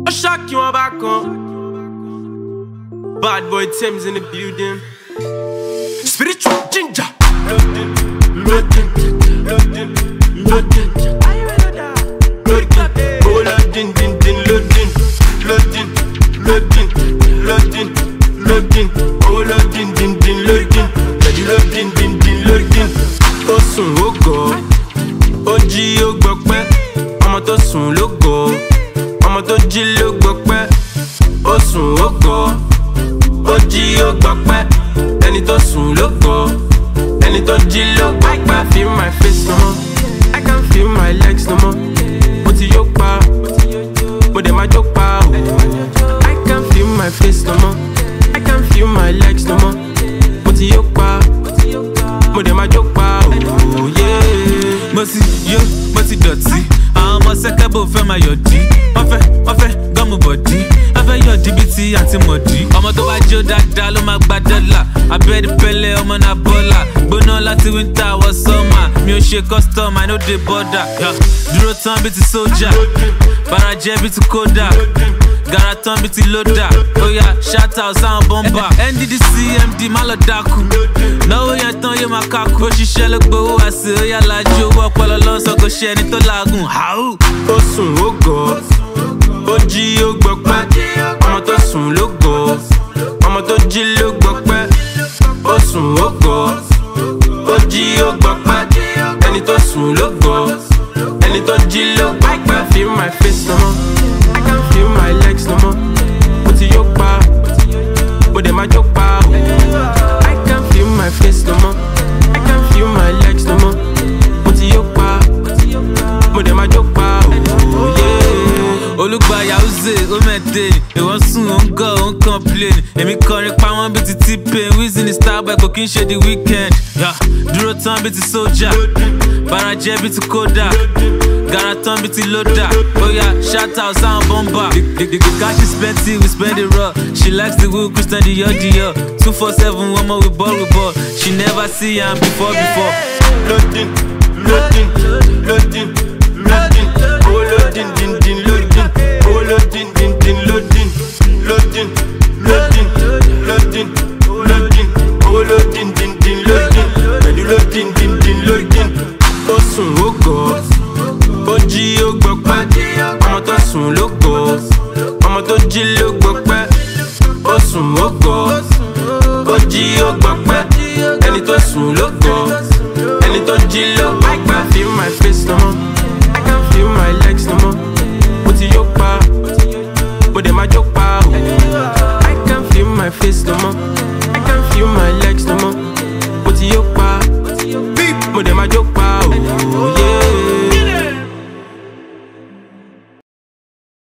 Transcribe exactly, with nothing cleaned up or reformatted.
I shock you on back on. Bad boy Tim's in the building. Spiritual ginger. Loading, loading, loading, loading. Loading, oh loading, din din loading, loading, loading, loading, loading, oh loading, din din loading, loading, din din loading. Ó sùn ó gọ̀, ó jí ó gbọpẹ́, ọmọ tó sùn ló gọ̀, ọmọ tó jí ló gbọpẹ́. Ó sùn ó gọ̀, ó jí ó gbọpẹ́, ẹni tó sùn ló gọ̀, ẹni tó jí ló gbọpẹ́. I can't feel my face no more, I can't feel my legs no more. Mo ti yó pa, mo dẹ̀ máa jó pa o. I can't feel my face no more, I can't feel my legs no more. Mo ti yó pa, mo dẹ̀ máa jó pa o. Mo ti yó, mo ti dọ̀tí, àwọn ọmọ sẹ́kẹ́bù fẹ́ máa yọ̀dí. Wọ́n fẹ́, wọ́n fẹ́ gọ́mù bọ̀dí, wọ́n fẹ́ yọ̀dí bíi ti àti mọ̀dí. Ọmọ tó bá jó dáadáa ló máa gba dọ́là, abẹ́rẹ́ pẹ́lẹ́ ọmọ náà bọ́là. Gbóná láti winter wọ summer, mi ò ṣe custom, I no dey border. Dúró tán bíi ti sójà, barajẹ́ bíi ti kódà, gara tán bíi ti lódà. Oya shout out sáwọn bọ́mbà, N D D C M D má lọ dákú. Náwó yẹn tán yóò máa kákú. Òṣìṣẹ́ ló gbowó àṣẹ, óyá lajú owó ọpọlọ lọ́sọ̀ kò ṣe ẹni tó làágùn. Ó sùn ó gọ̀, ó jí ó gbọpẹ́, ọmọ tó sùn ló gọ̀, ọmọ tó jí ló gbọpẹ́. Ó sùn ó gọ̀, ó jí ó gbọpẹ́, ẹni tó sùn ló gọ̀, ẹni tó jí ló gbọpẹ́. I can't feel my face no more, I can't feel my legs no more. Mo ti yó pa, mo dẹ̀ máa jó pa o. I can't feel my face no more, I can't feel my legs no more. Mo ti yó pa, mo dẹ̀ máa jó pa o. Olùgbà Yahoo ó mẹ́tẹ̀, ìwọ́n sùn ó ń gọ̀ ó ń complain. Èmi kọrin pa wọ́n bíi ti T-Pain, Wizzy ní Starboy kò kí n ṣe the weekend. Dúró tán bíi ti sójà, barajẹ́ bíi ti kódà, gara tán bíi ti lódà. Oya shout out sáwọn bọ́mbà. The, the, the cash is plenty, we spend it raw. She likes the wood, Christian Dior Dior. two four seven, one more we ball, we ball. She never see am before, before. Loading, loading, loading, loading, oh loading, din din loading, oh loading, din din loading, loading, loading, loading, loading, oh loading, din din loading, ready loading, din din loading. Ó sùn ó gọ̀, ó jí ó gbọpẹ́, ọmọ tó sùn ló gọ̀, ọmọ tó jí ló gbọpẹ́. Ó sùn ó gọ̀, ó jí ó gbọpẹ́, ẹni tó sùn ló gọ̀, ẹni tó jí ló gbọpẹ́. I can't feel my face no more, I can't feel my legs no more. Mo ti yó pa, mo dẹ̀ máa jó pa o. I can't feel my face no more, I can't feel my legs no more.